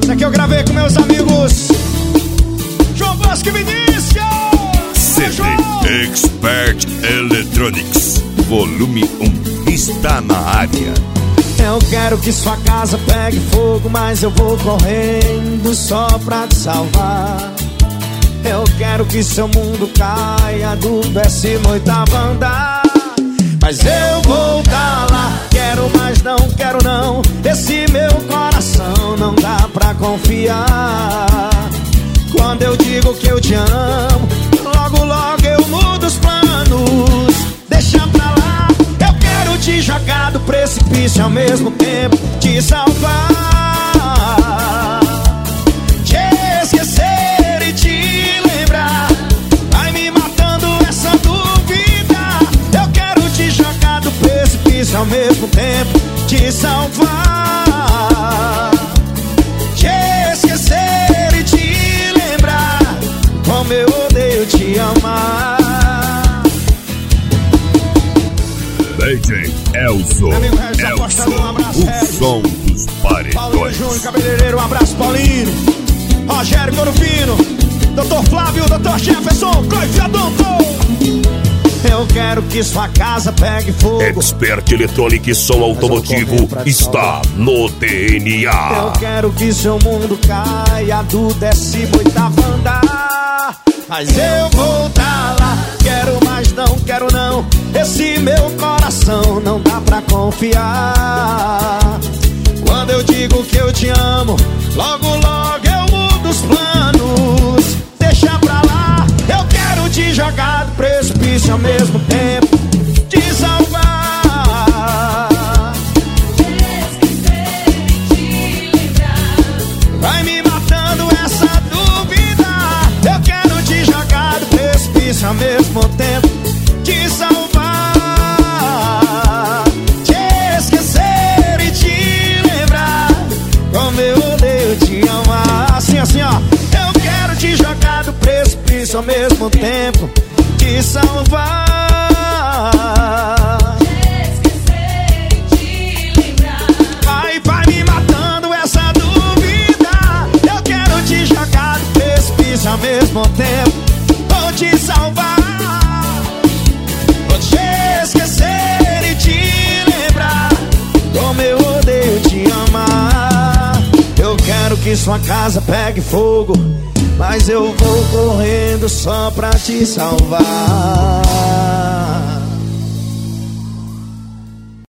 Essa aqui eu gravei com meus amigos João Bosco e Vinícius. CD Expert Electronics Volume 1 está na área. Eu quero que sua casa pegue fogo, mas eu vou correndo só pra te salvar. Eu quero que seu mundo caia do 18º andar, mas eu vou tá lá. Quero, mas não quero não. Esse meu coração não dá pra confiar. Quando eu digo que eu te amo, logo logo eu mudo os planos. Deixa pra lá. Eu quero te jogar do precipício, ao mesmo tempo te salvar. Te esquecer e te lembrar. Vai me matando essa dúvida. Eu quero te jogar do precipício, ao mesmo tempo te salvar. Te esquecer e te lembrar. Como eu odeio te amar. DJ Elzo, o som dos Paulinho paredões. Júnior, cabeleireiro, um abraço Paulinho. Rogério Corupino, Dr. Flávio, Dr. Jefferson, Cleide Adonto. Eu quero que sua casa pegue fogo. Expert Electronic Som Automotivo está no DNA. Eu quero que seu mundo caia do 18º andar, mas eu vou tá lá. Quero, mas não quero não. Esse meu coração não dá pra confiar. Quando eu digo que eu te amo, logo logo eu mudo os planos. Deixa pra lá. Eu quero te jogar do precipício, ao mesmo tempo te salvar. Esquecer e te lembrar. Vai me matando essa dúvida. Eu quero te jogar do precipício, ao mesmo tempo te salvar. Te esquecer e te lembrar. Como eu odeio te amar. Assim, assim, ó. Eu quero te jogar do precipício, ao mesmo tempo te salvar. Esquecer e te lembrar. Vai me matando essa dúvida. Eu quero te jogar do precipício, ao mesmo tempo vou te salvar. Vou te esquecer e te lembrar. Como eu odeio te amar. Eu quero que sua casa pegue fogo, mas eu vou correndo só pra te salvar.